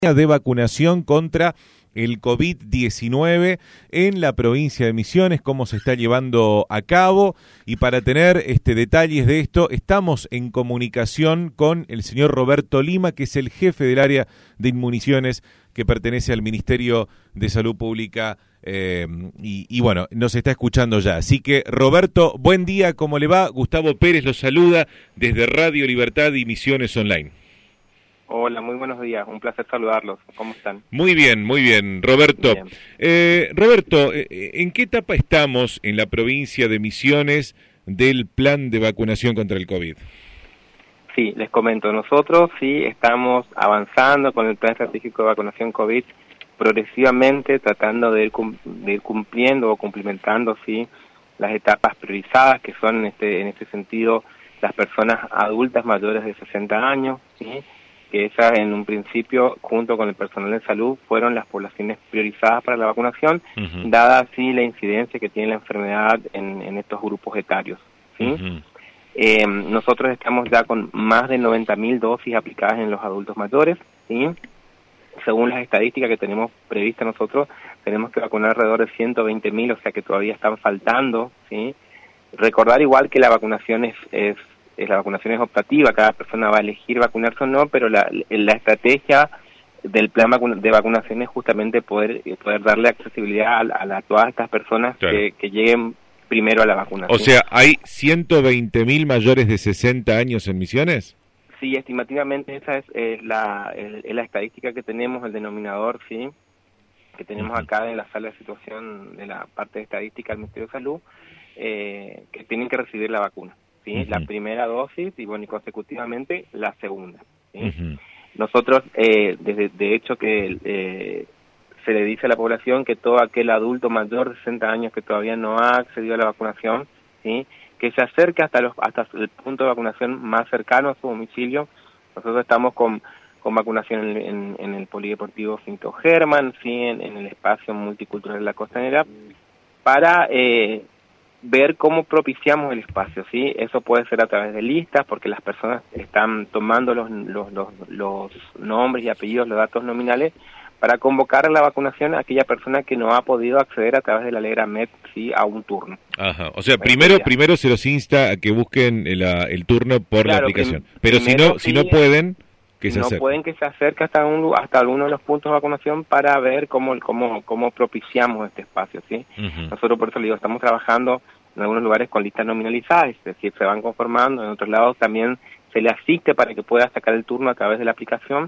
de vacunación contra el COVID-19 en la provincia de Misiones, cómo se está llevando a cabo, y para tener detalles de esto estamos en comunicación con el señor Roberto Lima, que es el jefe del área de inmunizaciones que pertenece al Ministerio de Salud Pública, y bueno, nos está escuchando ya. Así que, Roberto, buen día, ¿cómo le va? Gustavo Pérez lo saluda desde Radio Libertad y Misiones Online. Hola, muy buenos días, un placer saludarlos. ¿Cómo están? Muy bien, Roberto. Bien. Roberto, ¿en qué etapa estamos en la provincia de Misiones del plan de vacunación contra el COVID? Sí, les comento, nosotros sí estamos avanzando con el plan estratégico de vacunación COVID, progresivamente tratando de ir cumpliendo o cumplimentando sí las etapas priorizadas, que son en este sentido las personas adultas mayores de 60 años, ¿sí? Que esas en un principio, junto con el personal de salud, fueron las poblaciones priorizadas para la vacunación, dada así la incidencia que tiene la enfermedad en estos grupos etarios, ¿sí? Nosotros estamos ya con más de 90.000 dosis aplicadas en los adultos mayores, ¿sí? Según las estadísticas que tenemos previstas nosotros, tenemos que vacunar alrededor de 120.000, o sea que todavía están faltando, ¿sí? Recordar igual que la vacunación la vacunación es optativa, cada persona va a elegir vacunarse o no, pero la estrategia del plan de vacunación es justamente poder darle accesibilidad a todas estas personas, claro, que lleguen primero a la vacunación. O sea, ¿hay 120.000 mayores de 60 años en Misiones? Sí, estimativamente esa es la estadística que tenemos, el denominador, sí, que tenemos acá en la sala de situación de la parte de estadística del Ministerio de Salud, que tienen que recibir la vacuna. ¿Sí? La primera dosis y bueno, y consecutivamente la segunda, ¿sí? Nosotros, de hecho que se le dice a la población que todo aquel adulto mayor de 60 años que todavía no ha accedido a la vacunación, ¿sí? Que se acerque hasta el punto de vacunación más cercano a su domicilio. Nosotros estamos con vacunación en el Polideportivo Finto Germán, ¿sí? En el espacio multicultural de la Costanera, para ver cómo propiciamos el espacio, ¿sí? Eso puede ser a través de listas, porque las personas están tomando los nombres y apellidos, los datos nominales, para convocar a la vacunación a aquella persona que no ha podido acceder a través de la Alegra Med, ¿sí? A un turno. Ajá, o sea, primero se los insta a que busquen el turno por la aplicación, pero si no pueden, que se acerquen. No pueden que se acerque hasta alguno de los puntos de vacunación para ver cómo propiciamos este espacio, ¿sí? Nosotros, por eso le digo, estamos trabajando en algunos lugares con listas nominalizadas, es decir, se van conformando, en otros lados también se le asiste para que pueda sacar el turno a través de la aplicación.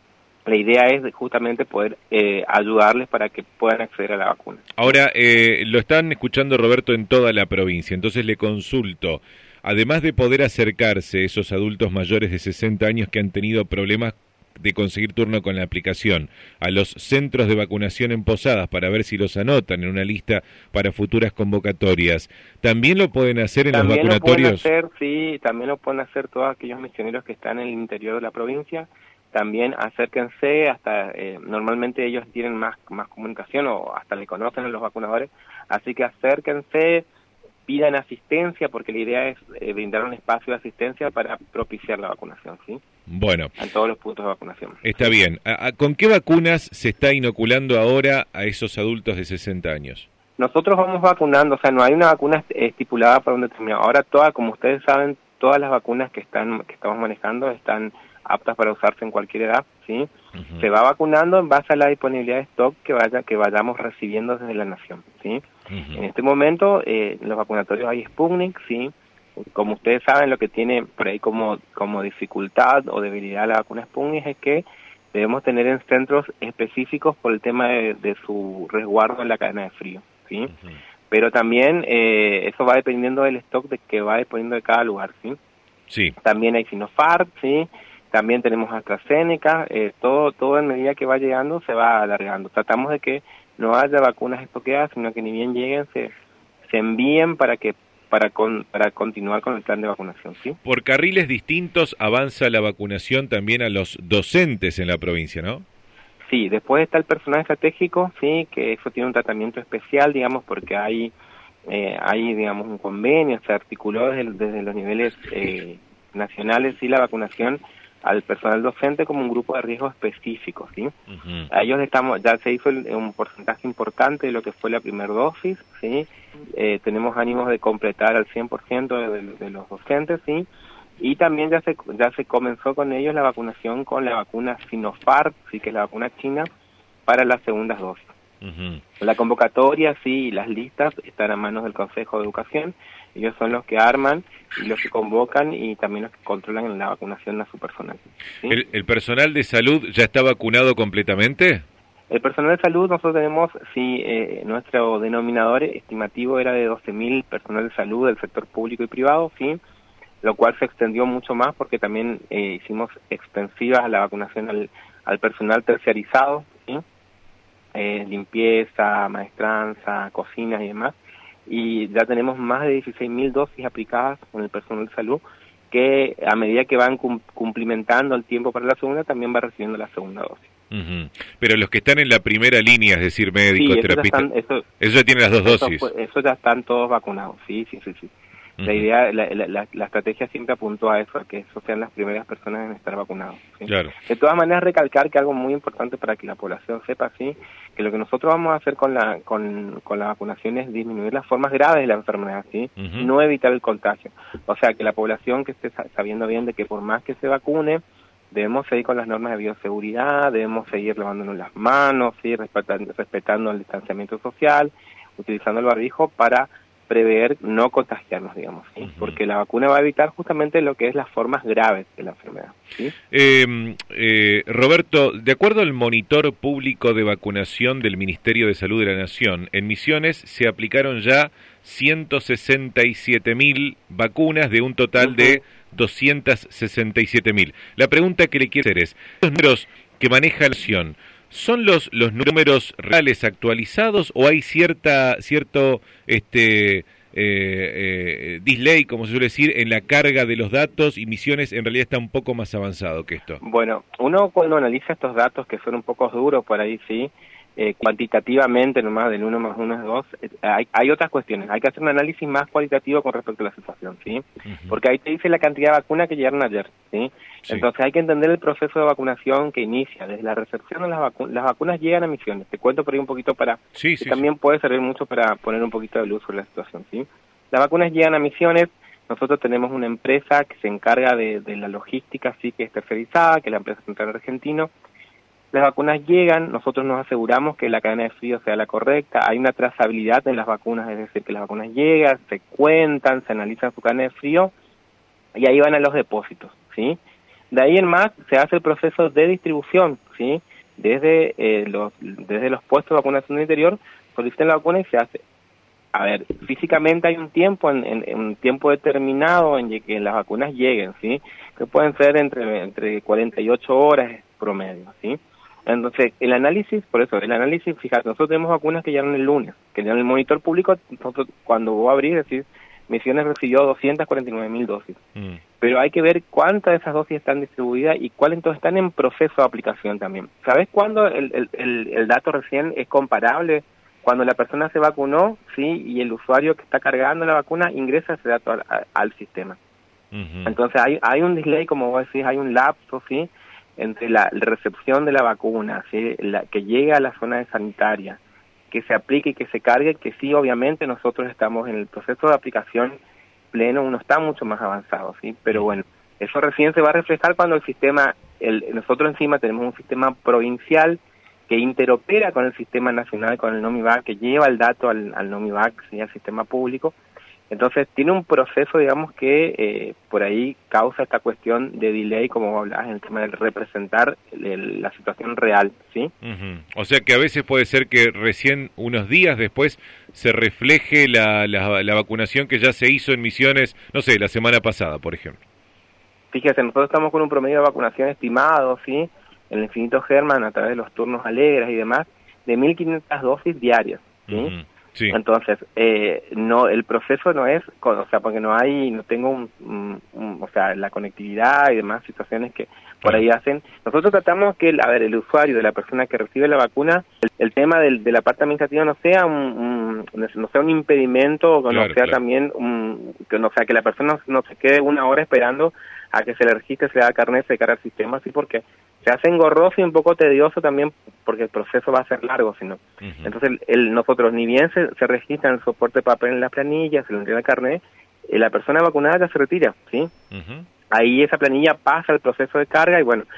La idea es justamente poder ayudarles para que puedan acceder a la vacuna. Ahora, lo están escuchando, Roberto, en toda la provincia, entonces le consulto, además de poder acercarse esos adultos mayores de 60 años que han tenido problemas de conseguir turno con la aplicación, a los centros de vacunación en Posadas para ver si los anotan en una lista para futuras convocatorias, ¿también lo pueden hacer en los vacunatorios? También lo pueden hacer todos aquellos misioneros que están en el interior de la provincia. También acérquense, hasta normalmente ellos tienen más comunicación o hasta le conocen a los vacunadores, así que acérquense, pidan asistencia, porque la idea es brindar un espacio de asistencia para propiciar la vacunación, ¿sí? Bueno. En todos los puntos de vacunación. Está bien. ¿Con qué vacunas se está inoculando ahora a esos adultos de 60 años? Nosotros vamos vacunando, o sea, no hay una vacuna estipulada para un determinado. Ahora como ustedes saben, todas las vacunas que estamos manejando están aptas para usarse en cualquier edad, ¿sí? Se va vacunando en base a la disponibilidad de stock que vayamos recibiendo desde la nación, ¿sí? En este momento, en los vacunatorios hay Sputnik, ¿sí? Como ustedes saben, lo que tiene por ahí como dificultad o debilidad la vacuna Sputnik es que debemos tener en centros específicos por el tema de su resguardo en la cadena de frío, ¿sí? Pero también eso va dependiendo del stock que va disponiendo de cada lugar, ¿sí? Sí. También hay Sinopharm, ¿sí? También tenemos AstraZeneca, todo en medida que va llegando se va alargando. Tratamos de que no haya vacunas estoqueadas, sino que ni bien lleguen se envíen para continuar con el plan de vacunación, ¿sí? Por carriles distintos avanza la vacunación también a los docentes en la provincia, ¿no? Sí, después está el personal estratégico, sí, que eso tiene un tratamiento especial, digamos, porque hay digamos un convenio, se articuló desde los niveles nacionales, sí, la vacunación al personal docente como un grupo de riesgo específico, ¿sí? A ellos ya se hizo un porcentaje importante de lo que fue la primera dosis, ¿sí? Tenemos ánimos de completar al 100% de los docentes, ¿sí? Y también ya se comenzó con ellos la vacunación con la vacuna Sinopharm, sí, que es la vacuna china, para las segundas dosis. La convocatoria, sí, y las listas están a manos del Consejo de Educación. Ellos son los que arman y los que convocan y también los que controlan la vacunación a su personal, ¿sí? ¿El personal de salud ya está vacunado completamente? El personal de salud, nosotros tenemos, sí, nuestro denominador estimativo era de 12.000 personal de salud del sector público y privado, sí, lo cual se extendió mucho más porque también hicimos extensivas la vacunación al personal terciarizado, ¿sí? Limpieza, maestranza, cocinas y demás, y ya tenemos más de 16.000 dosis aplicadas con el personal de salud, que a medida que van cumplimentando el tiempo para la segunda, también va recibiendo la segunda dosis. Pero los que están en la primera línea, es decir, médicos, sí, terapistas, eso ya tienen las dos dosis. Eso ya están todos vacunados, sí. La idea, la estrategia siempre apuntó a eso, a que esos sean las primeras personas en estar vacunados, ¿sí? Claro. De todas maneras, recalcar que algo muy importante para que la población sepa, sí, que lo que nosotros vamos a hacer con la vacunación es disminuir las formas graves de la enfermedad, sí, no evitar el contagio. O sea, que la población que esté sabiendo bien de que por más que se vacune, debemos seguir con las normas de bioseguridad, debemos seguir lavándonos las manos, sí, respetando el distanciamiento social, utilizando el barbijo para prever no contagiarnos, digamos, ¿sí? Porque la vacuna va a evitar justamente lo que es las formas graves de la enfermedad, ¿sí? Roberto, de acuerdo al monitor público de vacunación del Ministerio de Salud de la Nación, en Misiones se aplicaron ya 167.000 vacunas de un total de 267.000. La pregunta que le quiero hacer es, ¿los números que maneja la Nación son los números reales actualizados o hay cierto delay, como se suele decir, en la carga de los datos, y Misiones en realidad está un poco más avanzado que esto? Bueno, uno cuando analiza estos datos que son un poco duros por ahí, sí, cuantitativamente nomás del 1 más 1 es 2, hay otras cuestiones, hay que hacer un análisis más cualitativo con respecto a la situación, ¿sí? Porque ahí te dice la cantidad de vacunas que llegaron ayer, ¿sí? Entonces hay que entender el proceso de vacunación que inicia, desde la recepción de las vacunas llegan a Misiones, te cuento por ahí un poquito también puede servir mucho para poner un poquito de luz sobre la situación, ¿sí? Las vacunas llegan a Misiones, nosotros tenemos una empresa que se encarga de la logística, sí, que es tercerizada, que es la empresa Central Argentino. Las vacunas llegan, nosotros nos aseguramos que la cadena de frío sea la correcta, hay una trazabilidad en las vacunas, es decir, que las vacunas llegan, se cuentan, se analizan su cadena de frío y ahí van a los depósitos, ¿sí? De ahí en más se hace el proceso de distribución, ¿sí? Desde los puestos de vacunación del interior, solicitan la vacuna y se hace. A ver, físicamente hay un tiempo, en un tiempo determinado en que las vacunas lleguen, ¿sí? Que pueden ser entre 48 horas promedio, ¿sí? Entonces, el análisis, fíjate, nosotros tenemos vacunas que llegan el lunes, que ya en el monitor público, nosotros cuando voy a abrir, decir, Misiones recibió 249.000 dosis. Pero hay que ver cuántas de esas dosis están distribuidas y cuáles entonces están en proceso de aplicación también. ¿Sabes cuándo el dato recién es comparable? Cuando la persona se vacunó, sí, y el usuario que está cargando la vacuna ingresa ese dato al sistema. Entonces hay un delay, como vos decís, hay un lapso, sí, entre la recepción de la vacuna, ¿sí? Que llega a la zona sanitaria, que se aplique y que se cargue, que sí, obviamente nosotros estamos en el proceso de aplicación pleno, uno está mucho más avanzado, ¿sí? Pero bueno, eso recién se va a reflejar cuando el sistema, nosotros encima tenemos un sistema provincial que interopera con el sistema nacional, con el NOMIVAC, que lleva el dato al NOMIVAC, ¿sí? Al sistema público. Entonces tiene un proceso, digamos, que por ahí causa esta cuestión de delay, como hablabas, en el tema de representar la situación real, ¿sí? O sea que a veces puede ser que recién unos días después se refleje la vacunación que ya se hizo en Misiones, no sé, la semana pasada, por ejemplo. Fíjese, nosotros estamos con un promedio de vacunación estimado, ¿sí? En el Infinito Germán, a través de los turnos alegres y demás, de 1.500 dosis diarias, ¿sí? Sí. Entonces, no, el proceso no es, o sea, porque no tengo o sea, la conectividad y demás situaciones que por ahí hacen. Nosotros tratamos que, el usuario, de la persona que recibe la vacuna, el tema de la parte administrativa no sea un impedimento, o que no sea también que la persona no se quede una hora esperando a que se le registre, se le da carnet, se carga el sistema, así porque se hace engorroso y un poco tedioso también porque el proceso va a ser largo, sino. Entonces nosotros ni bien se registra en el soporte de papel en las planillas, se le entrega el carnet, la persona vacunada ya se retira, ¿sí? Ahí esa planilla pasa el proceso de carga y bueno,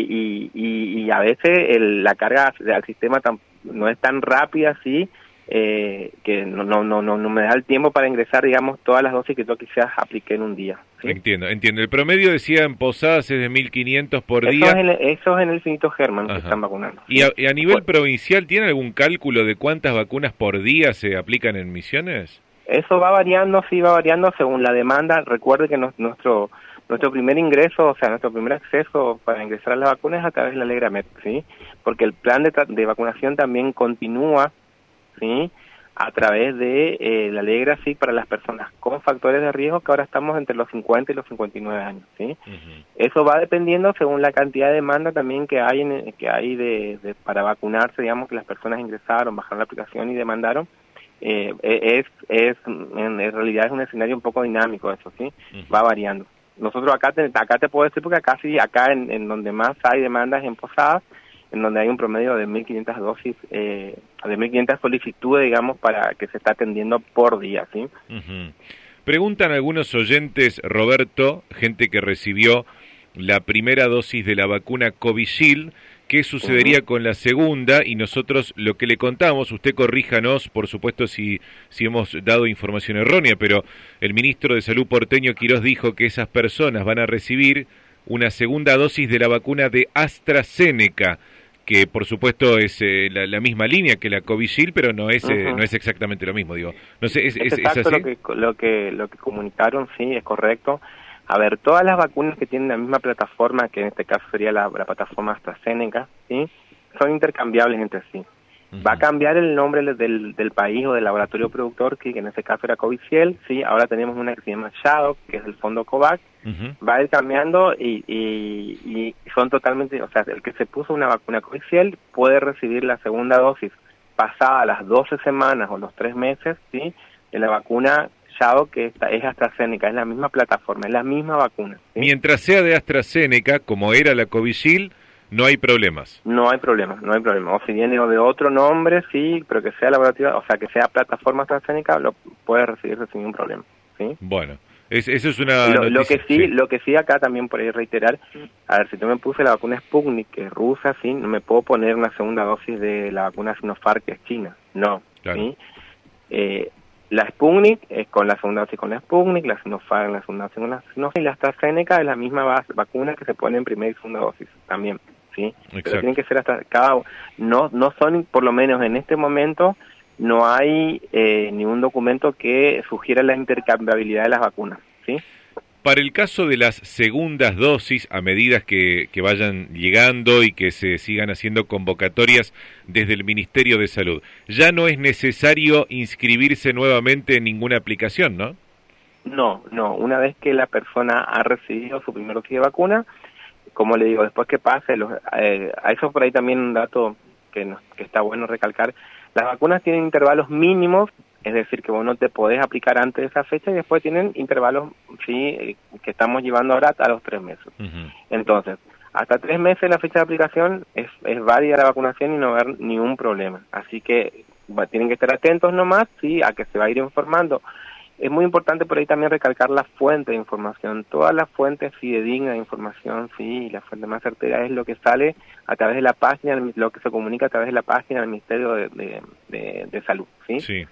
y a veces la carga al sistema no es tan rápida, ¿sí? Que no me da el tiempo para ingresar, digamos, todas las dosis que yo quizás apliqué en un día, ¿sí? Entiendo. El promedio, decía, en Posadas es de 1.500 por día. Eso es en el Finito Germán que están vacunando. ¿Y a nivel provincial tiene algún cálculo de cuántas vacunas por día se aplican en Misiones? Eso va variando, sí, va variando según la demanda. Recuerde que nuestro primer ingreso, o sea, nuestro primer acceso para ingresar a las vacunas es a través de la Alegramet, ¿sí? Porque el plan de vacunación también continúa, ¿sí? A través de la Alegra, sí, para las personas con factores de riesgo, que ahora estamos entre los 50 y los 59 años, ¿sí? Eso va dependiendo según la cantidad de demanda también que hay para vacunarse, digamos, que las personas ingresaron, bajaron la aplicación y demandaron. En realidad es un escenario un poco dinámico eso, ¿sí? Va variando. Nosotros acá te puedo decir, porque acá en donde más hay demandas en Posadas, en donde hay un promedio de 1.500 dosis, de 1.500 solicitudes, digamos, para que se está atendiendo por día, ¿sí? Preguntan algunos oyentes, Roberto, gente que recibió la primera dosis de la vacuna Covishield, ¿qué sucedería con la segunda? Y nosotros lo que le contamos, usted corríjanos, por supuesto, si hemos dado información errónea, pero el ministro de Salud porteño, Quirós, dijo que esas personas van a recibir una segunda dosis de la vacuna de AstraZeneca, que por supuesto es la misma línea que la Covishield, pero no es exactamente lo mismo, digo. No sé, ¿es exacto así? Lo que comunicaron, sí, es correcto. A ver, todas las vacunas que tienen la misma plataforma, que en este caso sería la plataforma AstraZeneca, ¿sí? Son intercambiables entre sí. Va a cambiar el nombre del país o del laboratorio productor, que en este caso era Covishield, ¿sí? Ahora tenemos una que se llama Shadow, que es del fondo COVAX. Va a ir cambiando y son totalmente, o sea, el que se puso una vacuna Covishield puede recibir la segunda dosis pasada las 12 semanas o los 3 meses, ¿sí? De la vacuna Shadow, que es AstraZeneca, es la misma plataforma, es la misma vacuna, ¿sí? Mientras sea de AstraZeneca, como era la Covishield, no hay problemas. No hay problema. O si viene de otro nombre, sí, pero que sea laboratorio, o sea, que sea plataforma AstraZeneca, lo puede recibirse sin ningún problema, ¿sí? Bueno, eso es una noticia, lo que sí acá también por ahí reiterar, a ver, si yo me puse la vacuna Sputnik, que es rusa, sí, no me puedo poner una segunda dosis de la vacuna Sinopharm, que es china, no, claro. ¿Sí? La Sputnik es con la segunda dosis con la Sputnik, la Sinopharm la segunda dosis con la Sinopharm, y la AstraZeneca es la misma vacuna que se pone en primera y segunda dosis también, ¿sí? Exacto. Pero tienen que ser hasta no son, por lo menos en este momento, no hay ningún documento que sugiera la intercambiabilidad de las vacunas, ¿sí? Para el caso de las segundas dosis, a medida que vayan llegando y que se sigan haciendo convocatorias desde el Ministerio de Salud, ya no es necesario inscribirse nuevamente en ninguna aplicación, ¿no? No, una vez que la persona ha recibido su primera dosis de vacuna, como le digo, después que pase, a eso por ahí también un dato que está bueno recalcar, las vacunas tienen intervalos mínimos, es decir, que vos no te podés aplicar antes de esa fecha, y después tienen intervalos, sí, que estamos llevando ahora a los 3 meses. Entonces, hasta 3 meses la fecha de aplicación es válida la vacunación y no va a haber ningún problema. Así que tienen que estar atentos nomás, sí, a que se va a ir informando. Es muy importante por ahí también recalcar la fuente de información. Todas las fuentes fidedignas de información, sí, y la fuente más certera es lo que sale a través de la página, lo que se comunica a través de la página del Ministerio de Salud, ¿sí? Sí.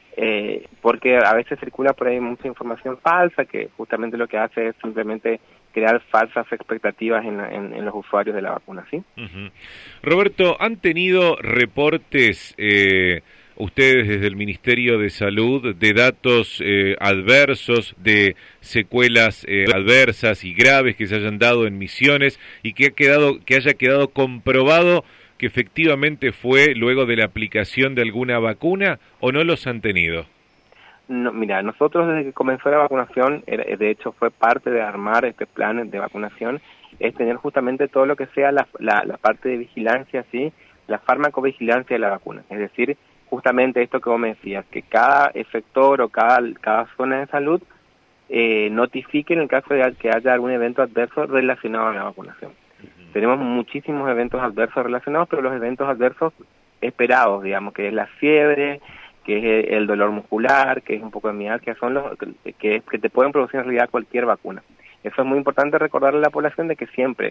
Porque a veces circula por ahí mucha información falsa, que justamente lo que hace es simplemente crear falsas expectativas en los usuarios de la vacuna, ¿sí? Roberto, ¿han tenido reportes ustedes desde el Ministerio de Salud de datos adversos, de secuelas adversas y graves que se hayan dado en Misiones y que haya quedado comprobado que efectivamente fue luego de la aplicación de alguna vacuna, o no los han tenido? No, mira, nosotros desde que comenzó la vacunación, de hecho fue parte de armar este plan de vacunación, es tener justamente todo lo que sea la parte de vigilancia, ¿sí? La farmacovigilancia de la vacuna, es decir, justamente esto que vos me decías, que cada efector o cada zona de salud notifique en el caso de que haya algún evento adverso relacionado a la vacunación. Tenemos muchísimos eventos adversos relacionados, pero los eventos adversos esperados, digamos, que es la fiebre, que es el dolor muscular, que es un poco de mialgia, son los que te pueden producir en realidad cualquier vacuna. Eso es muy importante recordarle a la población de que siempre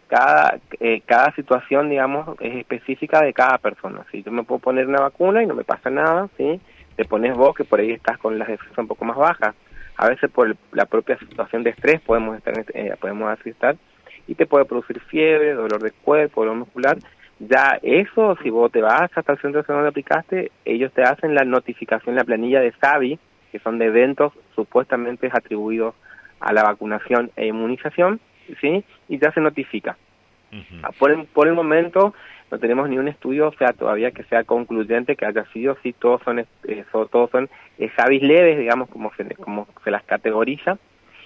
cada situación, digamos, es específica de cada persona. Si yo me puedo poner una vacuna y no me pasa nada, ¿sí? Te pones vos, que por ahí estás con las defensas un poco más bajas. A veces por la propia situación de estrés podemos asistir y te puede producir fiebre, dolor de cuerpo, dolor muscular. Ya eso, si vos te vas hasta el centro de salud donde aplicaste, ellos te hacen la notificación, la planilla de SAVI, que son de eventos supuestamente atribuidos a la vacunación e inmunización, ¿sí? Y ya se notifica. Por el momento no tenemos ni un estudio, o sea, todavía que sea concluyente, que haya sido, sí, todos son SAVIs leves, digamos, como se las categoriza,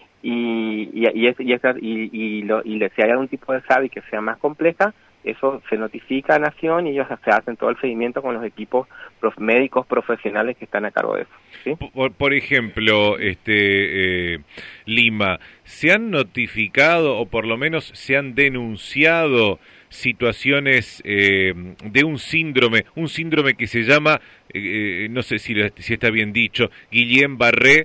y si hay algún tipo de SAVI que sea más compleja, eso se notifica a Nación y ellos se hacen todo el seguimiento con los equipos médicos profesionales que están a cargo de eso, ¿sí? Por ejemplo, Lima, ¿se han notificado o por lo menos se han denunciado situaciones de un síndrome que se llama, no sé si está bien dicho, Guillain-Barré,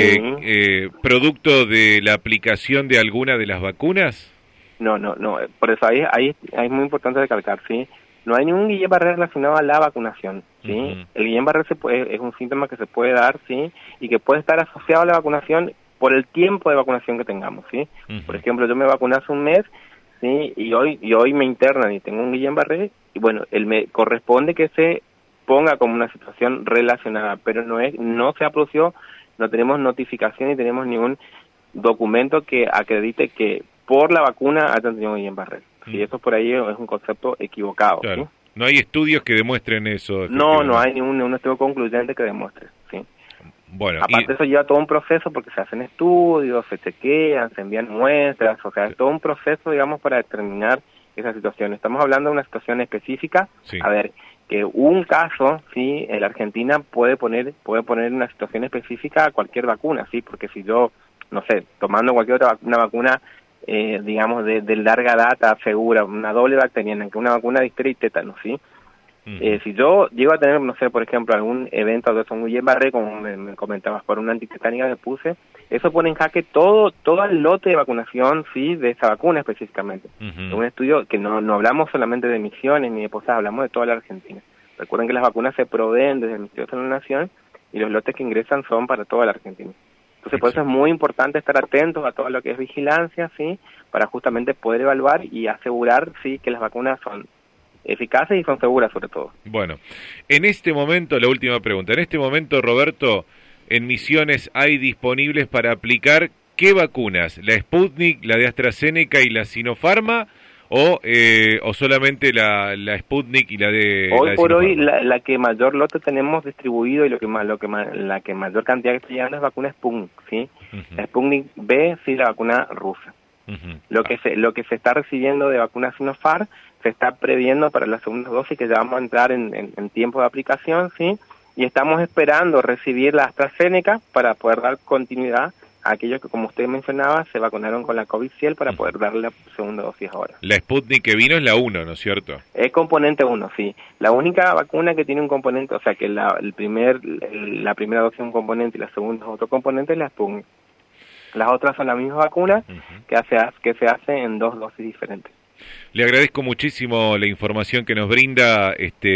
producto de la aplicación de alguna de las vacunas? No, por eso ahí es muy importante recalcar, ¿sí? No hay ningún Guillain-Barré relacionado a la vacunación, ¿sí? El Guillain-Barré es un síntoma que se puede dar, ¿sí? Y que puede estar asociado a la vacunación por el tiempo de vacunación que tengamos, ¿sí? Por ejemplo, yo me vacuné hace un mes, ¿sí? Y hoy me internan y tengo un Guillain-Barré, y bueno, me corresponde que se ponga como una situación relacionada, pero no se ha producido, no tenemos notificación y tenemos ningún documento que acredite que por la vacuna hayan tenido Guillain-Barré. Sí, eso por ahí es un concepto equivocado. Claro. ¿Sí? No hay estudios que demuestren eso. No hay ningún estudio concluyente que demuestre. ¿Sí? Bueno, aparte eso lleva todo un proceso porque se hacen estudios, se chequean, se envían muestras, o sea, es todo un proceso, digamos, para determinar esa situación. Estamos hablando de una situación específica. Sí. A ver, que un caso, sí, en la Argentina puede poner en una situación específica a cualquier vacuna, sí, porque si yo, no sé, tomando cualquier otra una vacuna digamos, de larga data segura, una doble bacteriana, que una vacuna de difteria y tétano, ¿sí? Si yo llego a tener, no sé, por ejemplo, algún evento de un Guillain-Barré, como me comentabas, por una antitetánica que puse, eso pone en jaque todo el lote de vacunación, ¿sí?, de esa vacuna específicamente. Es un estudio que no hablamos solamente de Misiones ni de Posadas, hablamos de toda la Argentina. Recuerden que las vacunas se proveen desde el Ministerio de Salud de la Nación y los lotes que ingresan son para toda la Argentina. Entonces, por eso es muy importante estar atentos a todo lo que es vigilancia, ¿sí?, para justamente poder evaluar y asegurar, sí, que las vacunas son eficaces y son seguras, sobre todo. Bueno, en este momento, la última pregunta, en este momento, Roberto, en Misiones hay disponibles para aplicar ¿qué vacunas? ¿La Sputnik, la de AstraZeneca y la Sinopharma? ¿O solamente la Sputnik y la de hoy la de por Sinopharma? hoy la que mayor lote tenemos distribuido y la que mayor cantidad que está llegando es vacuna Sputnik, ¿sí? La Sputnik B, sí, la vacuna rusa. Lo que se está recibiendo de vacuna Sinopharm se está previendo para la segunda dosis, que ya vamos a entrar en tiempo de aplicación, ¿sí? Y estamos esperando recibir la AstraZeneca para poder dar continuidad a aquellos que, como usted mencionaba, se vacunaron con la COVID-19 para poder darle la segunda dosis ahora. La Sputnik que vino es la 1, ¿no es cierto? Es componente 1, sí. La única vacuna que tiene un componente, o sea, que la primera dosis es un componente y la segunda es otro componente, es la Sputnik. Las otras son la misma vacuna que se hace en 2 dosis diferentes. Le agradezco muchísimo la información que nos brinda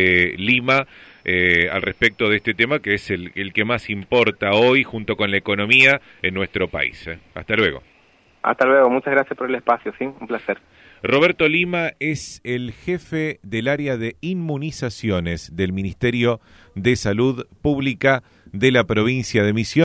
Lima al respecto de este tema, que es el que más importa hoy junto con la economía en nuestro país. Hasta luego. Hasta luego, muchas gracias por el espacio, sí, un placer. Roberto Lima es el jefe del área de inmunizaciones del Ministerio de Salud Pública de la provincia de Misiones.